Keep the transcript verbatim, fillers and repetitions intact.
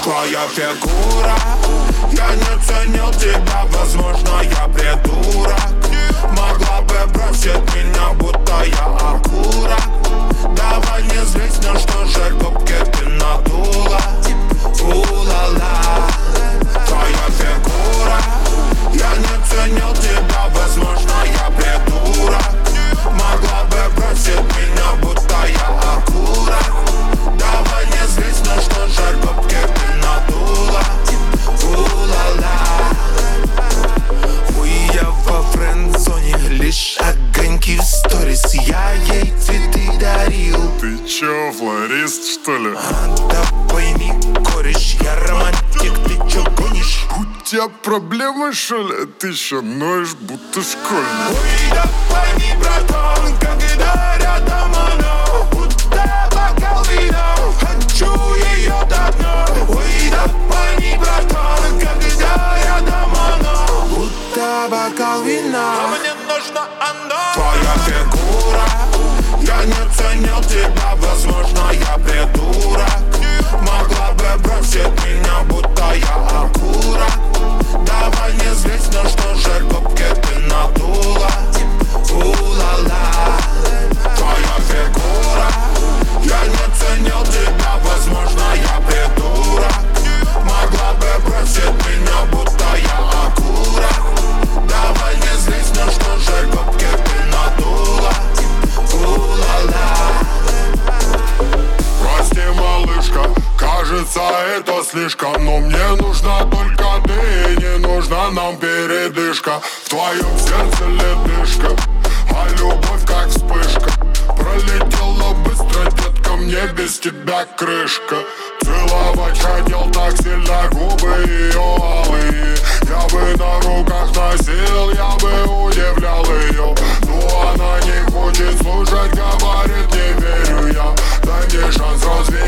Твоя фигура, я не ценил тебя, возможно, я придурок. Могла бы бросить меня, будто я окурок. Давай не злись, но что жаль, губки ты надула. У-ла-ла. Твоя фигура, я не ценил тебя, возможно, я придурок. Могла бы бросить меня, будто я окурок. Давай не злись, но что жаль, губки ты надула. У-ла-ла. Уйдя во френд-зоне, лишь огоньки в сторис. Я ей цветы дарил. Ты чё, флорист, что ли? А, да пойми, кореш, я романтик, ты чё гонишь? У тебя проблемы, что ли? Ты ещё ноешь, будто школьник. Ой, да пойми, братан, когда рядом она, будто бокал вина, хочу её до дна. Ой, да пойми, братан, когда рядом она, будто бокал вина. Но мне нужна она. Твоя фигура, я не ценил тебя, возможно, я придурок. Могла бы бросить меня, будто я окурок. Давай не злись, но что жаль, губки ты надула. У-ла-ла. Твоя фигура, я не ценил тебя, возможно, я придурок. Могла бы бросить меня, будто я окурок. Давай не злись, но что жаль, губки ты надула. У-ла-ла. Прости, малышка, кажется, это слишком. Но мне нужна только ты, не нужна нам передышка. В твоем сердце ледышка, а любовь как вспышка. Пролетела быстро, детка, мне без тебя крышка. Целовать хотел так сильно губы ее алые. Я бы на руках носил, я бы удивлял ее. Но она не хочет слушать, говорит, не верю я. Дай мне шанс развеять.